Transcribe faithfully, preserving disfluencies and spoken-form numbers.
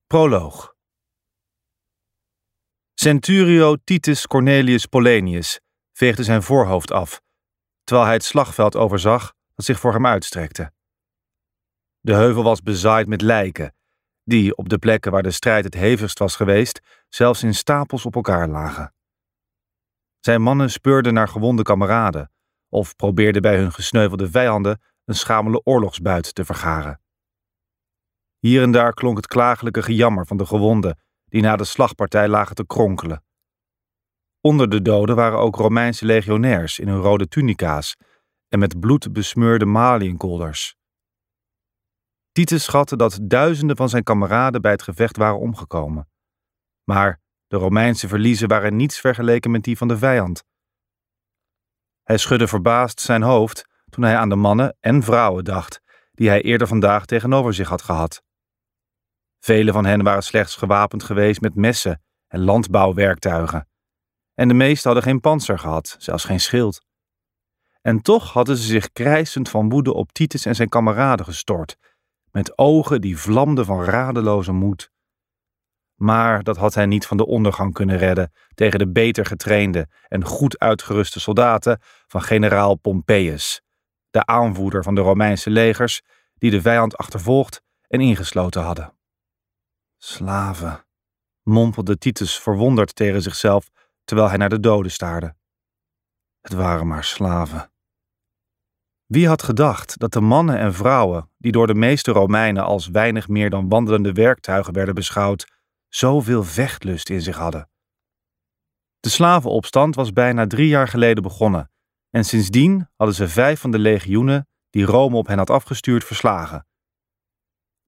Proloog. Centurio Titus Cornelius Pollenius veegde zijn voorhoofd af, terwijl hij het slagveld overzag dat zich voor hem uitstrekte. De heuvel was bezaaid met lijken, die op de plekken waar de strijd het hevigst was geweest, zelfs in stapels op elkaar lagen. Zijn mannen speurden naar gewonde kameraden, of probeerden bij hun gesneuvelde vijanden een schamele oorlogsbuit te vergaren. Hier en daar klonk het klagelijke gejammer van de gewonden die na de slagpartij lagen te kronkelen. Onder de doden waren ook Romeinse legionairs in hun rode tunica's en met bloed besmeurde maliënkolders. Titus schatte dat duizenden van zijn kameraden bij het gevecht waren omgekomen. Maar de Romeinse verliezen waren niets vergeleken met die van de vijand. Hij schudde verbaasd zijn hoofd toen hij aan de mannen en vrouwen dacht die hij eerder vandaag tegenover zich had gehad. Velen van hen waren slechts gewapend geweest met messen en landbouwwerktuigen. En de meesten hadden geen pantser gehad, zelfs geen schild. En toch hadden ze zich krijsend van woede op Titus en zijn kameraden gestort, met ogen die vlamden van radeloze moed. Maar dat had hij niet van de ondergang kunnen redden tegen de beter getrainde en goed uitgeruste soldaten van generaal Pompeius, de aanvoerder van de Romeinse legers die de vijand achtervolgd en ingesloten hadden. Slaven, mompelde Titus verwonderd tegen zichzelf terwijl hij naar de doden staarde. Het waren maar slaven. Wie had gedacht dat de mannen en vrouwen, die door de meeste Romeinen als weinig meer dan wandelende werktuigen werden beschouwd, zoveel vechtlust in zich hadden? De slavenopstand was bijna drie jaar geleden begonnen en sindsdien hadden ze vijf van de legioenen die Rome op hen had afgestuurd verslagen.